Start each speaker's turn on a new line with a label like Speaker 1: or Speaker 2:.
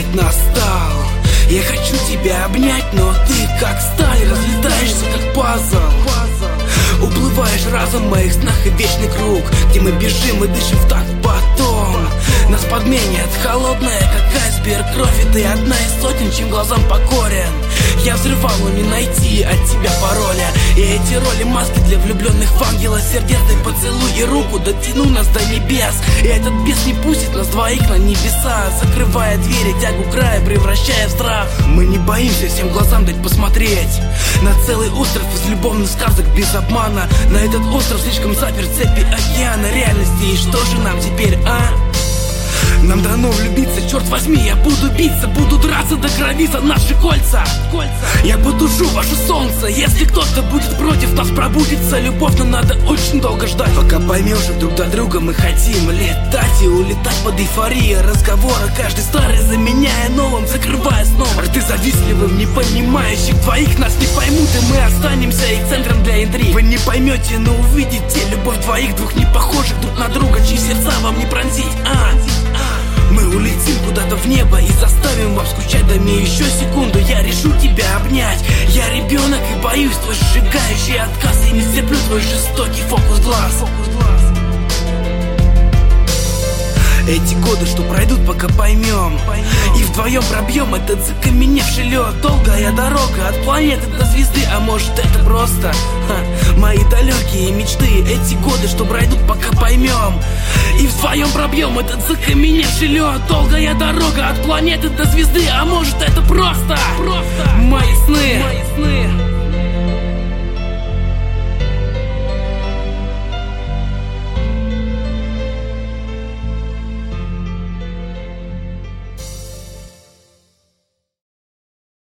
Speaker 1: настал. Я хочу тебя обнять, но ты как сталь, разлетаешься как пазл. Уплываешь разом в моих снах и вечный круг, где мы бежим и дышим в такт потом. Нас подменят холодная, как айсберг, кровь, и ты одна из сотен, чем глазам покорен. Я взрывал, но не найти от тебя пароля. И эти роли маски для влюбленных в ангела. Сердечный поцелуй и руку дотяну нас до небес. И этот бес не пустит нас двоих на небеса, закрывая двери, тягу края, превращая в страх. Мы не боимся всем глазам дать посмотреть на целый остров из любовных сказок без обмана. На этот остров слишком заперт цепи океана реальности. И что же нам теперь, а? Нам дано влюбиться, черт возьми, я буду биться, буду драться до крови за наши кольца. Я потушу ваше солнце, если кто-то будет против нас, пробудится любовь, но надо очень долго ждать. Пока поймешь, что друг до друга мы хотим летать и улетать под эйфорией разговора, каждый старый заменяя новым, закрывая снова рты завистливым, не понимающих двоих. Нас не поймут, и мы останемся их центром для интриг. Вы не поймете, но увидите любовь двух не похожих друг на друга, чьи сердца вам не пронзить, Мы улетим куда-то в небо и заставим вас скучать. Дай мне еще секунду, я решу тебя обнять. Я ребенок и боюсь твой сжигающий отказ. И не стерплю твой жестокий фокус глаз. Эти годы, что пройдут, пока поймем, и вдвоем пробьем этот закаменевший лед. Долгая дорога от планеты до звезды, а может это просто мои далекие мечты. Эти годы, что пройдут, пока поймем, и вдвоем пробьем этот закаменевший лед. Долгая дорога от планеты до звезды, а может это просто мои сны.